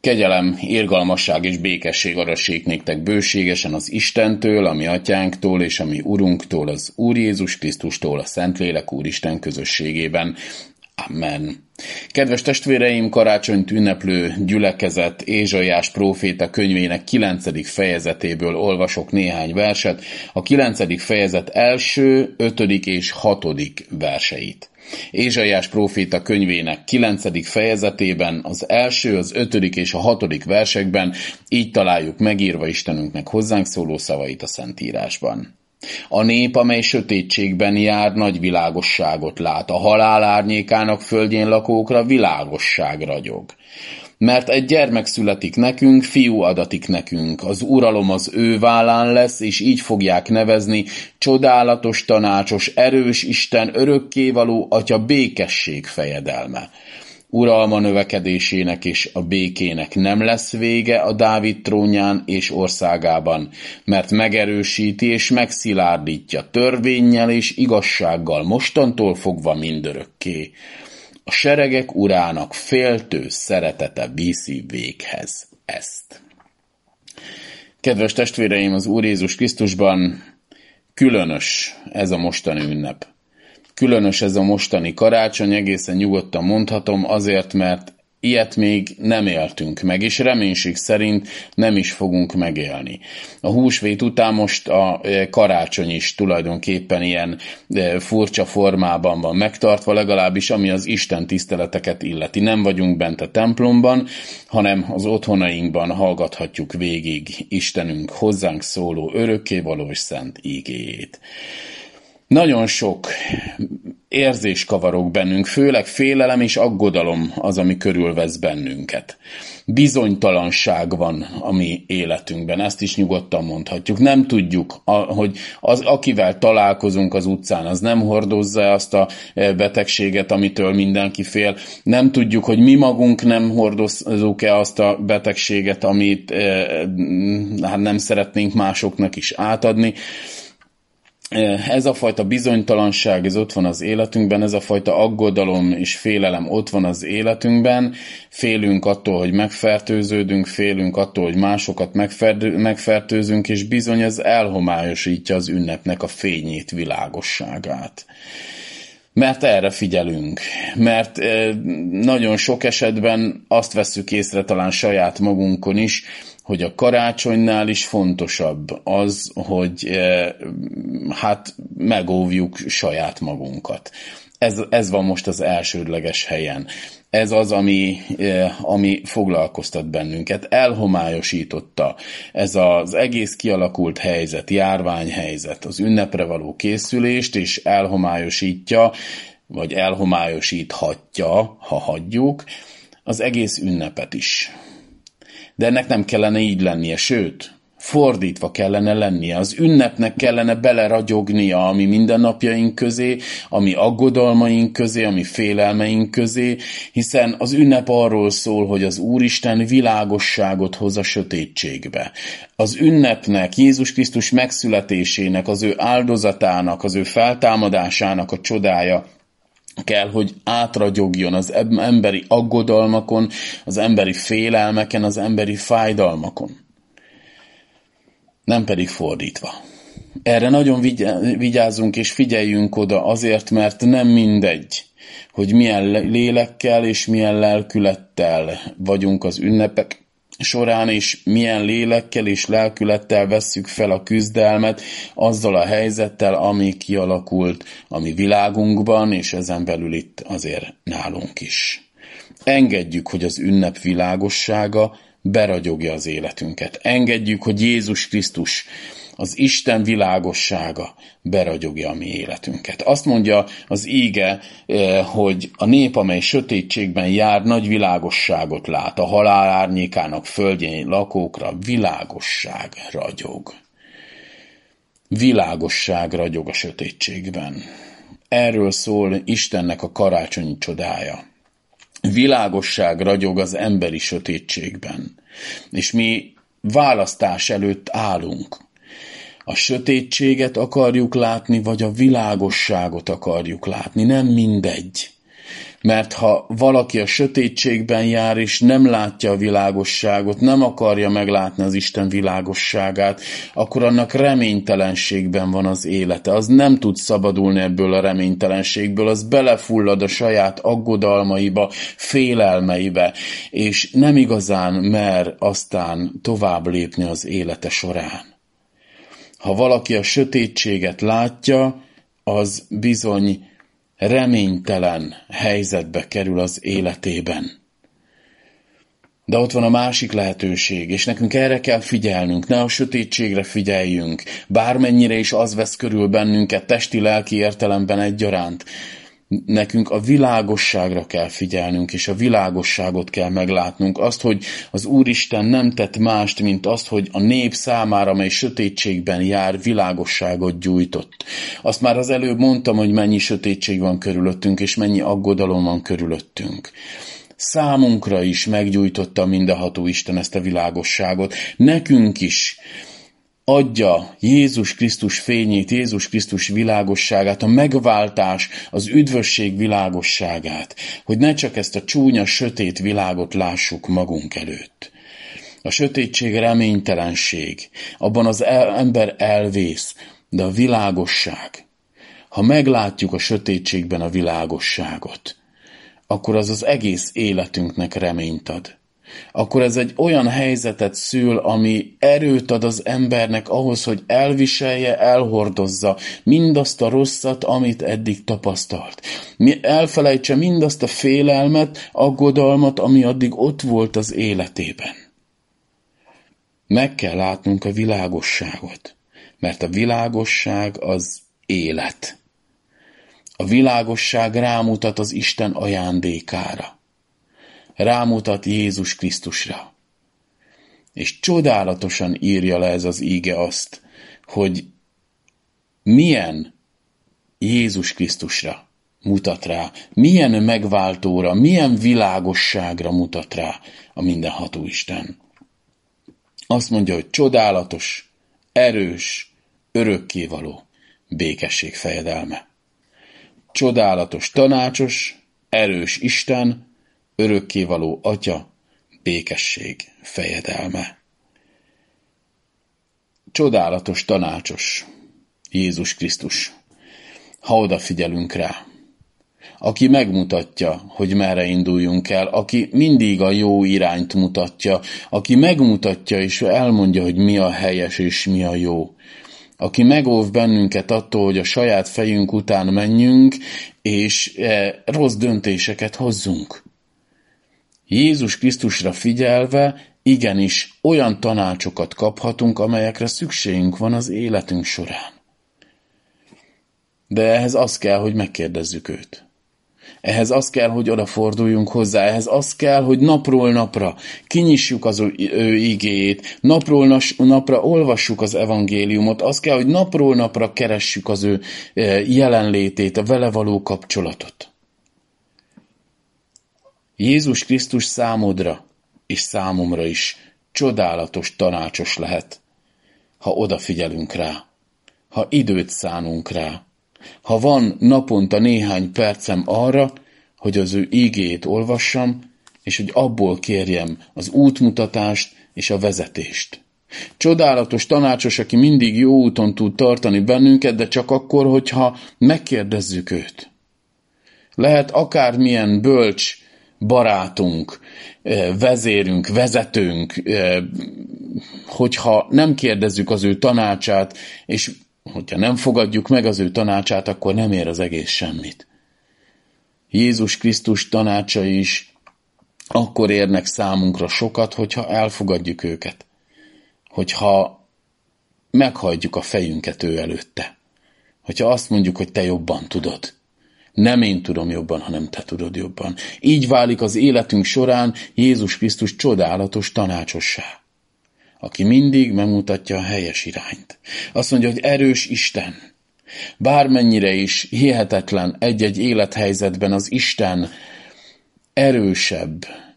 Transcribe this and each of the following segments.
Kegyelem, irgalmasság és békesség arassék néktek bőségesen az Istentől, a mi atyánktól és a mi Urunktól, az Úr Jézus Krisztustól, a Szentlélek Úristen közösségében. Amen. Kedves testvéreim, karácsonyt ünneplő gyülekezet Ézsaiás próféta könyvének 9. fejezetéből olvasok néhány verset, a 9. fejezet első, 5. és 6. verseit. Ézsaiás próféta könyvének 9. fejezetében az első, az 5. és a 6. versekben így találjuk megírva Istenünknek hozzánk szóló szavait a Szentírásban. A nép, amely sötétségben jár, nagy világosságot lát, a halál árnyékának földjén lakókra világosság ragyog. Mert egy gyermek születik nekünk, fiú adatik nekünk, az uralom az ő vállán lesz, és így fogják nevezni, csodálatos tanácsos, erős Isten, örökkévaló Atya, békesség fejedelme. Uralma növekedésének és a békének nem lesz vége a Dávid trónján és országában, mert megerősíti és megszilárdítja törvénnyel és igazsággal mostantól fogva mindörökké. A seregek urának féltő szeretete viszi véghez ezt. Kedves testvéreim, az Úr Jézus Krisztusban különös ez a mostani ünnep. Különös ez a mostani karácsony, egészen nyugodtan mondhatom, azért, mert ilyet még nem éltünk meg, és reménység szerint nem is fogunk megélni. A húsvét után most a karácsony is tulajdonképpen ilyen furcsa formában van megtartva, legalábbis ami az Isten tiszteleteket illeti. Nem vagyunk bent a templomban, hanem az otthonainkban hallgathatjuk végig Istenünk hozzánk szóló örökkévaló és szent ígéjét. Nagyon sok érzés kavarog bennünk, főleg félelem és aggodalom az, ami körülvesz bennünket. Bizonytalanság van a mi életünkben, ezt is nyugodtan mondhatjuk. Nem tudjuk, hogy az, akivel találkozunk az utcán, az nem hordozza azt a betegséget, amitől mindenki fél. Nem tudjuk, hogy mi magunk nem hordozzuk-e azt a betegséget, amit nem szeretnénk másoknak is átadni. Ez a fajta bizonytalanság, ez ott van az életünkben, ez a fajta aggodalom és félelem ott van az életünkben. Félünk attól, hogy megfertőződünk, félünk attól, hogy másokat megfertőzünk, és bizony ez elhomályosítja az ünnepnek a fényét, világosságát. Mert erre figyelünk, mert nagyon sok esetben azt vesszük észre talán saját magunkon is, hogy a karácsonynál is fontosabb az, hogy megóvjuk saját magunkat. Ez van most az elsődleges helyen. Ez az, ami foglalkoztat bennünket. Elhomályosította ez az egész kialakult helyzet, járványhelyzet, az ünnepre való készülést, és elhomályosítja, vagy elhomályosíthatja, ha hagyjuk, az egész ünnepet is. De ennek nem kellene így lennie, sőt, fordítva kellene lennie. Az ünnepnek kellene beleragyognia a mi mindennapjaink közé, a mi aggodalmaink közé, a mi félelmeink közé, hiszen az ünnep arról szól, hogy az Úristen világosságot hoz a sötétségbe. Az ünnepnek, Jézus Krisztus megszületésének, az ő áldozatának, az ő feltámadásának a csodája kell, hogy átragyogjon az emberi aggodalmakon, az emberi félelmeken, az emberi fájdalmakon. Nem pedig fordítva. Erre nagyon vigyázzunk és figyeljünk oda azért, mert nem mindegy, hogy milyen lélekkel és milyen lelkülettel vagyunk az ünnepek során, és milyen lélekkel és lelkülettel vesszük fel a küzdelmet azzal a helyzettel, ami kialakult a mi világunkban, és ezen belül itt azért nálunk is. Engedjük, hogy az ünnep világossága beragyogja az életünket. Engedjük, hogy Jézus Krisztus, az Isten világossága beragyogja a mi életünket. Azt mondja az íge, hogy a nép, amely sötétségben jár, nagy világosságot lát, a halál árnyékának földjén lakókra világosság ragyog. Világosság ragyog a sötétségben. Erről szól Istennek a karácsonyi csodája. Világosság ragyog az emberi sötétségben, és mi választás előtt állunk. A sötétséget akarjuk látni, vagy a világosságot akarjuk látni, nem mindegy. Mert ha valaki a sötétségben jár, és nem látja a világosságot, nem akarja meglátni az Isten világosságát, akkor annak reménytelenségben van az élete. Az nem tud szabadulni ebből a reménytelenségből, az belefullad a saját aggodalmaiba, félelmeibe, és nem igazán mer aztán tovább lépni az élete során. Ha valaki a sötétséget látja, az bizony reménytelen helyzetbe kerül az életében. De ott van a másik lehetőség, és nekünk erre kell figyelnünk, ne a sötétségre figyeljünk, bármennyire is az vesz körül bennünket testi-lelki értelemben egyaránt. Nekünk a világosságra kell figyelnünk, és a világosságot kell meglátnunk. Azt, hogy az Úristen nem tett mást, mint azt, hogy a nép számára, mely sötétségben jár, világosságot gyújtott. Azt már az előbb mondtam, hogy mennyi sötétség van körülöttünk, és mennyi aggodalom van körülöttünk. Számunkra is meggyújtotta mindenható Isten ezt a világosságot. Nekünk is adja Jézus Krisztus fényét, Jézus Krisztus világosságát, a megváltás, az üdvösség világosságát, hogy ne csak ezt a csúnya, sötét világot lássuk magunk előtt. A sötétség reménytelenség, abban az ember elvész, de a világosság, ha meglátjuk a sötétségben a világosságot, akkor az egész életünknek reményt ad. Akkor ez egy olyan helyzetet szül, ami erőt ad az embernek ahhoz, hogy elviselje, elhordozza mindazt a rosszat, amit eddig tapasztalt. Elfelejtse mindazt a félelmet, aggodalmat, ami addig ott volt az életében. Meg kell látnunk a világosságot, mert a világosság az élet. A világosság rámutat az Isten ajándékára. Rámutat Jézus Krisztusra. És csodálatosan írja le ez az íge azt, hogy milyen Jézus Krisztusra mutat rá, milyen megváltóra, milyen világosságra mutat rá a mindenható Isten. Azt mondja, hogy csodálatos, erős, örökkévaló békesség fejedelme. Csodálatos, tanácsos, erős Isten, örökkévaló Atya, békesség fejedelme. Csodálatos, tanácsos Jézus Krisztus, ha odafigyelünk rá, aki megmutatja, hogy merre induljunk el, aki mindig a jó irányt mutatja, aki megmutatja és elmondja, hogy mi a helyes és mi a jó, aki megóv bennünket attól, hogy a saját fejünk után menjünk, és rossz döntéseket hozzunk. Jézus Krisztusra figyelve igenis olyan tanácsokat kaphatunk, amelyekre szükségünk van az életünk során. De ehhez az kell, hogy megkérdezzük őt. Ehhez az kell, hogy odaforduljunk hozzá, ehhez az kell, hogy napról napra kinyissuk az ő igéjét, napról napra olvassuk az evangéliumot, az kell, hogy napról napra keressük az ő jelenlétét, a vele való kapcsolatot. Jézus Krisztus számodra és számomra is csodálatos tanácsos lehet, ha odafigyelünk rá, ha időt szánunk rá, ha van naponta néhány percem arra, hogy az ő ígéjét olvassam, és hogy abból kérjem az útmutatást és a vezetést. Csodálatos tanácsos, aki mindig jó úton tud tartani bennünket, de csak akkor, hogyha megkérdezzük őt. Lehet akármilyen bölcs barátunk, vezérünk, vezetőnk, hogyha nem kérdezzük az ő tanácsát, és hogyha nem fogadjuk meg az ő tanácsát, akkor nem ér az egész semmit. Jézus Krisztus tanácsai is akkor érnek számunkra sokat, hogyha elfogadjuk őket. Hogyha meghajtjuk a fejünket ő előtte. Hogyha azt mondjuk, hogy te jobban tudod. Nem én tudom jobban, hanem te tudod jobban. Így válik az életünk során Jézus Krisztus csodálatos tanácsossá, aki mindig megmutatja a helyes irányt. Azt mondja, hogy erős Isten. Bármennyire is hihetetlen egy-egy élethelyzetben az Isten erősebb,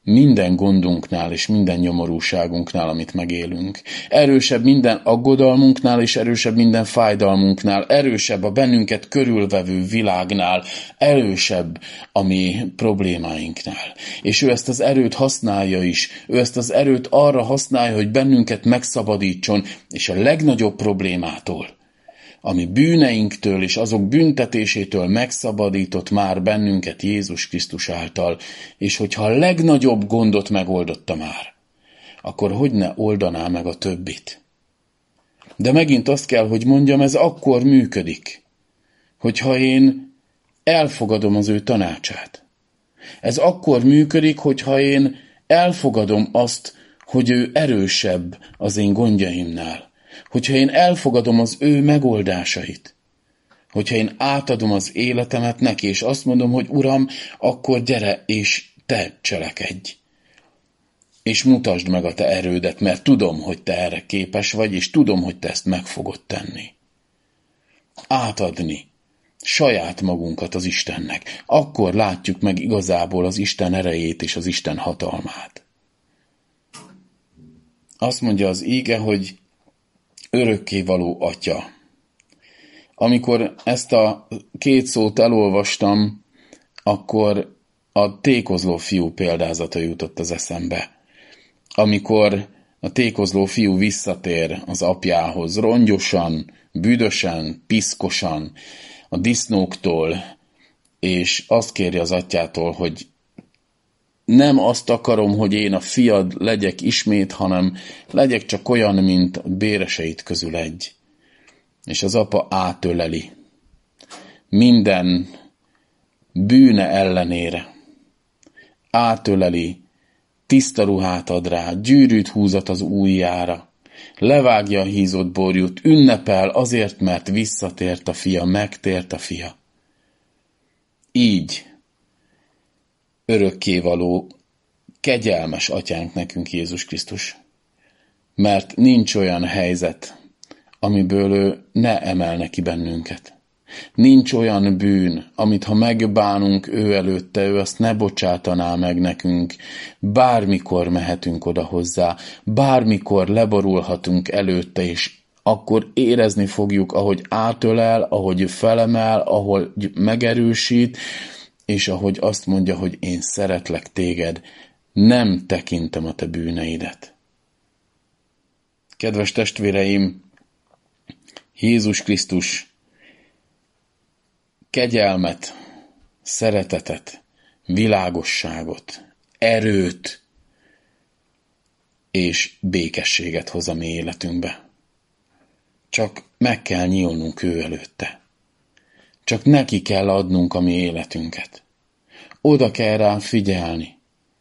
minden gondunknál és minden nyomorúságunknál, amit megélünk. Erősebb minden aggodalmunknál és erősebb minden fájdalmunknál, erősebb a bennünket körülvevő világnál, erősebb a mi problémáinknál. És ő ezt az erőt használja is. Ő ezt az erőt arra használja, hogy bennünket megszabadítson, és a legnagyobb problémától, ami bűneinktől és azok büntetésétől megszabadított már bennünket Jézus Krisztus által, és hogyha a legnagyobb gondot megoldotta már, akkor hogy ne oldaná meg a többit? De megint azt kell, hogy mondjam, ez akkor működik, hogyha én elfogadom az ő tanácsát. Ez akkor működik, hogyha én elfogadom azt, hogy ő erősebb az én gondjaimnál. Hogyha én elfogadom az ő megoldásait, hogyha én átadom az életemet neki, és azt mondom, hogy Uram, akkor gyere, és te cselekedj. És mutasd meg a te erődet, mert tudom, hogy te erre képes vagy, és tudom, hogy te ezt meg fogod tenni. Átadni saját magunkat az Istennek. Akkor látjuk meg igazából az Isten erejét és az Isten hatalmát. Azt mondja az íge, hogy örökkévaló Atya. Amikor ezt a két szót elolvastam, akkor a tékozló fiú példázata jutott az eszembe. Amikor a tékozló fiú visszatér az apjához, rongyosan, büdösen, piszkosan, a disznóktól, és azt kéri az atyától, hogy nem azt akarom, hogy én a fiad legyek ismét, hanem legyek csak olyan, mint a béreseit közül egy. És az apa átöleli. Minden bűne ellenére. Átöleli, tiszta ruhát ad rá, gyűrűt húzat az ujjára. Levágja a hízott borjút, ünnepel azért, mert visszatért a fia, megtért a fia. Így örökkévaló, kegyelmes atyánk nekünk Jézus Krisztus. Mert nincs olyan helyzet, amiből ő ne emelne ki bennünket. Nincs olyan bűn, amit ha megbánunk ő előtte, ő azt ne bocsátaná meg nekünk. Bármikor mehetünk oda hozzá, bármikor leborulhatunk előtte, és akkor érezni fogjuk, ahogy átölel, ahogy felemel, ahogy megerősít, és ahogy azt mondja, hogy én szeretlek téged, nem tekintem a te bűneidet. Kedves testvéreim, Jézus Krisztus kegyelmet, szeretetet, világosságot, erőt és békességet hoz a mi életünkbe. Csak meg kell nyílnunk ő előtte. Csak neki kell adnunk a mi életünket. Oda kell rá figyelni.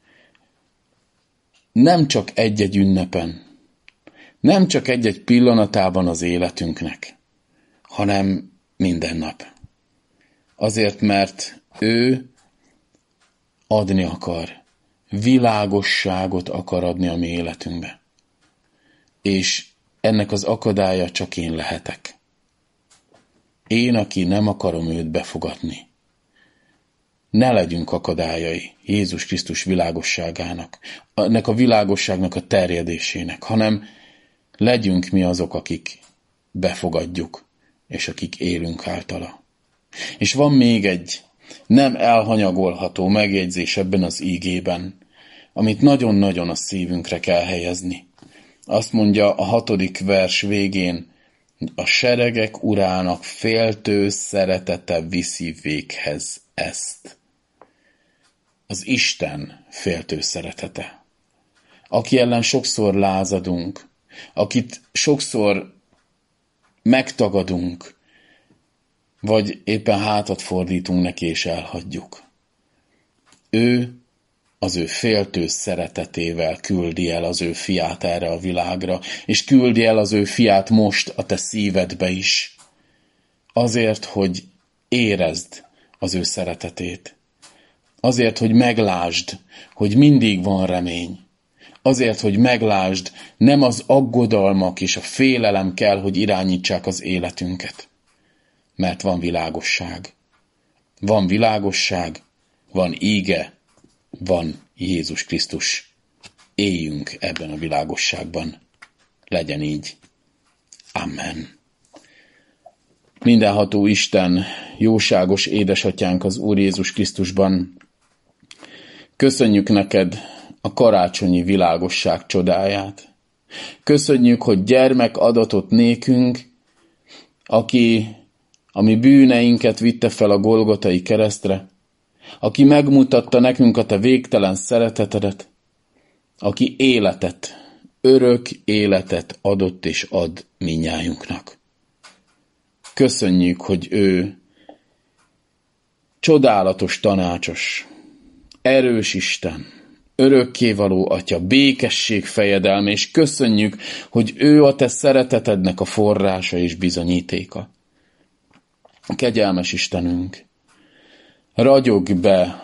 Nem csak egy-egy ünnepen, nem csak egy-egy pillanatában az életünknek, hanem minden nap. Azért, mert ő adni akar, világosságot akar adni a mi életünkbe. És ennek az akadálya csak én lehetek. Én, aki nem akarom őt befogadni. Ne legyünk akadályai Jézus Krisztus világosságának, ennek a világosságnak a terjedésének, hanem legyünk mi azok, akik befogadjuk, és akik élünk általa. És van még egy nem elhanyagolható megjegyzés ebben az ígében, amit nagyon-nagyon a szívünkre kell helyezni. Azt mondja a 6. vers végén, a seregek urának féltő szeretete viszi véghez ezt. Az Isten féltő szeretete. Aki ellen sokszor lázadunk, akit sokszor megtagadunk, vagy éppen hátat fordítunk neki és elhagyjuk. Ő az ő féltő szeretetével küldi el az ő fiát erre a világra, és küldi el az ő fiát most a te szívedbe is. Azért, hogy érezd az ő szeretetét. Azért, hogy meglásd, hogy mindig van remény. Azért, hogy meglásd, nem az aggodalmak és a félelem kell, hogy irányítsák az életünket. Mert van világosság. Van világosság, van íge, van Jézus Krisztus, éljünk ebben a világosságban. Legyen így. Amen. Mindenható Isten, jóságos édesatyánk az Úr Jézus Krisztusban, köszönjük neked a karácsonyi világosság csodáját. Köszönjük, hogy gyermek adatot nékünk, aki a mi bűneinket vitte fel a Golgotai keresztre, aki megmutatta nekünk a te végtelen szeretetedet, aki életet, örök életet adott és ad mindnyájunknak. Köszönjük, hogy ő csodálatos tanácsos, erős Isten, örökkévaló Atya, békesség fejedelme, és köszönjük, hogy ő a te szeretetednek a forrása és bizonyítéka. Kegyelmes Istenünk, ragyog be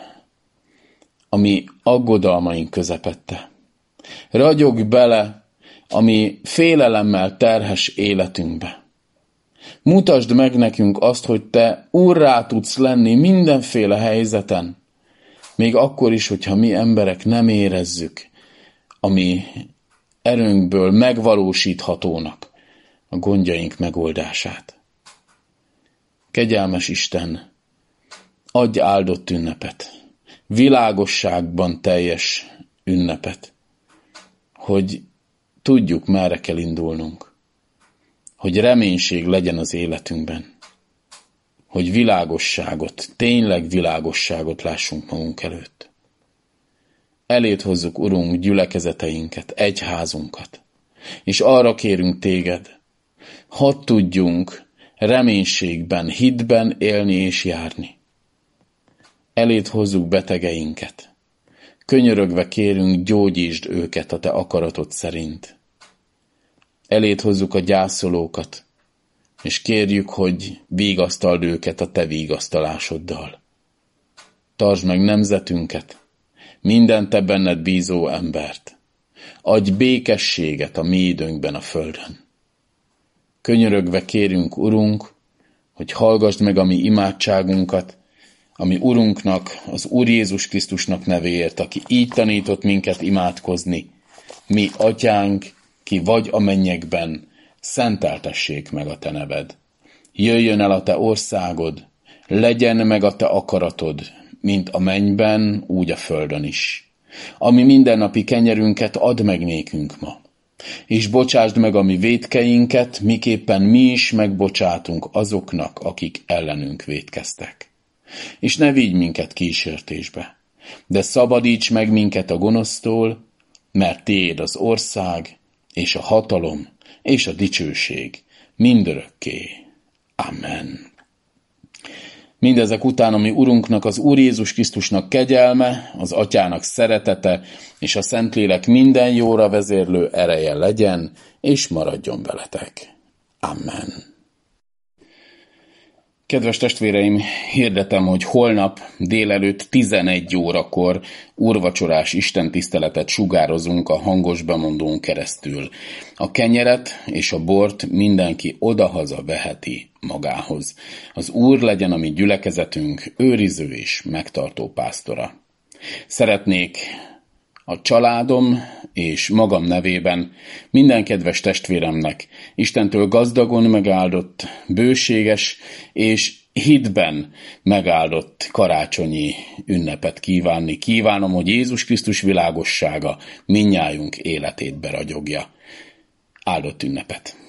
a mi aggodalmaink közepette. Ragyog bele a mi félelemmel terhes életünkbe. Mutasd meg nekünk azt, hogy te úrrá tudsz lenni mindenféle helyzeten, még akkor is, hogyha mi emberek nem érezzük a mi erőnkből megvalósíthatónak a gondjaink megoldását. Kegyelmes Isten, adj áldott ünnepet, világosságban teljes ünnepet, hogy tudjuk, merre kell indulnunk, hogy reménység legyen az életünkben, hogy világosságot, tényleg világosságot lássunk magunk előtt. Eléd hozzuk, Urunk, gyülekezeteinket, egyházunkat, és arra kérünk téged, hadd tudjunk reménységben, hitben élni és járni. Eléd hozzuk betegeinket, könyörögve kérünk, gyógyítsd őket a te akaratod szerint. Eléd hozzuk a gyászolókat, és kérjük, hogy vigasztald őket a te vigasztalásoddal. Tartsd meg nemzetünket, minden te benned bízó embert. Adj békességet a mi időnkben a földön. Könyörögve kérünk, Urunk, hogy hallgasd meg a mi imádságunkat, ami Urunknak, az Úr Jézus Krisztusnak nevéért, aki így tanított minket imádkozni. Mi, Atyánk, ki vagy a mennyekben, szenteltessék meg a te neved. Jöjjön el a te országod, legyen meg a te akaratod, mint a mennyben, úgy a földön is. Ami mindennapi kenyerünket add meg nékünk ma, és bocsásd meg a mi vétkeinket, miképpen mi is megbocsátunk azoknak, akik ellenünk vétkeztek. És ne vigy minket kísértésbe, de szabadíts meg minket a gonosztól, mert tiéd az ország, és a hatalom, és a dicsőség mindörökké. Amen. Mindezek után a mi Urunknak, az Úr Jézus Krisztusnak kegyelme, az Atyának szeretete, és a Szentlélek minden jóra vezérlő ereje legyen, és maradjon veletek. Amen. Kedves testvéreim, hirdetem, hogy holnap délelőtt 11 órakor úrvacsorás istentiszteletet sugározunk a hangos bemondón keresztül. A kenyeret és a bort mindenki odahaza veheti magához. Az Úr legyen a mi gyülekezetünk őriző és megtartó pásztora. Szeretnék a családom és magam nevében minden kedves testvéremnek Istentől gazdagon megáldott, bőséges és hitben megáldott karácsonyi ünnepet kívánni. Kívánom, hogy Jézus Krisztus világossága mindnyájunk életét beragyogja. Áldott ünnepet!